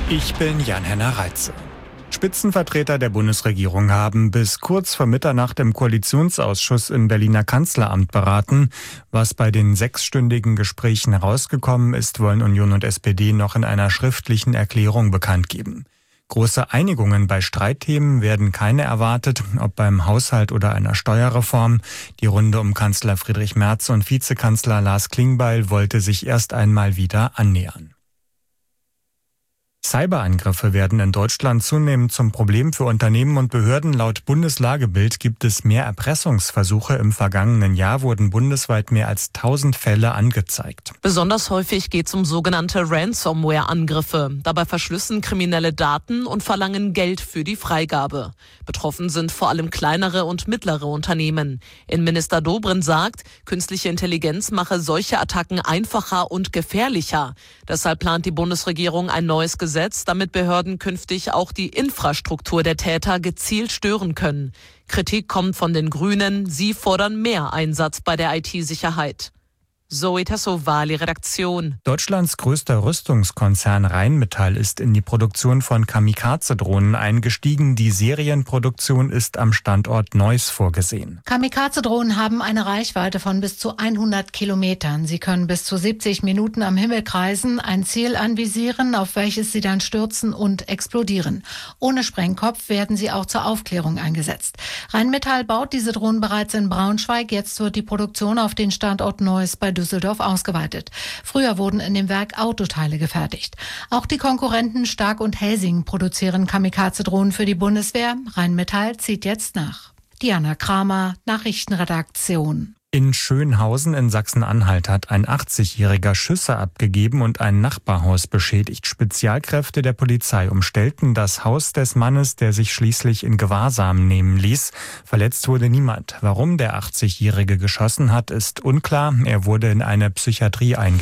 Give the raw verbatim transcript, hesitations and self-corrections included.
Ich bin Jan-Henner Reitze. Spitzenvertreter der Bundesregierung haben bis kurz vor Mitternacht im Koalitionsausschuss im Berliner Kanzleramt beraten. Was bei den sechsstündigen Gesprächen herausgekommen ist, wollen Union und S P D noch in einer schriftlichen Erklärung bekannt geben. Große Einigungen bei Streitthemen werden keine erwartet, ob beim Haushalt oder einer Steuerreform. Die Runde um Kanzler Friedrich Merz und Vizekanzler Lars Klingbeil wollte sich erst einmal wieder annähern. Cyberangriffe werden in Deutschland zunehmend zum Problem für Unternehmen und Behörden. Laut Bundeslagebild gibt es mehr Erpressungsversuche. Im vergangenen Jahr wurden bundesweit mehr als tausend Fälle angezeigt. Besonders häufig geht es um sogenannte Ransomware-Angriffe. Dabei verschlüsseln Kriminelle Daten und verlangen Geld für die Freigabe. Betroffen sind vor allem kleinere und mittlere Unternehmen. Innenminister Dobrindt sagt, künstliche Intelligenz mache solche Attacken einfacher und gefährlicher. Deshalb plant die Bundesregierung ein neues Gesetz, damit Behörden künftig auch die Infrastruktur der Täter gezielt stören können. Kritik kommt von den Grünen. Sie fordern mehr Einsatz bei der I T-Sicherheit. Zoe Tassovali, Redaktion. Deutschlands größter Rüstungskonzern Rheinmetall ist in die Produktion von Kamikaze-Drohnen eingestiegen. Die Serienproduktion ist am Standort Neuss vorgesehen. Kamikaze-Drohnen haben eine Reichweite von bis zu hundert Kilometern. Sie können bis zu siebzig Minuten am Himmel kreisen, ein Ziel anvisieren, auf welches sie dann stürzen und explodieren. Ohne Sprengkopf werden sie auch zur Aufklärung eingesetzt. Rheinmetall baut diese Drohnen bereits in Braunschweig. Jetzt wird die Produktion auf den Standort Neuss bei Düsseldorf ausgeweitet. Früher wurden in dem Werk Autoteile gefertigt. Auch die Konkurrenten Stark und Helsing produzieren Kamikaze-Drohnen für die Bundeswehr. Rheinmetall zieht jetzt nach. Diana Kramer, Nachrichtenredaktion. In Schönhausen in Sachsen-Anhalt hat ein achtzigjähriger Schüsse abgegeben und ein Nachbarhaus beschädigt. Spezialkräfte der Polizei umstellten das Haus des Mannes, der sich schließlich in Gewahrsam nehmen ließ. Verletzt wurde niemand. Warum der achtzigjährige geschossen hat, ist unklar. Er wurde in eine Psychiatrie eingewiesen.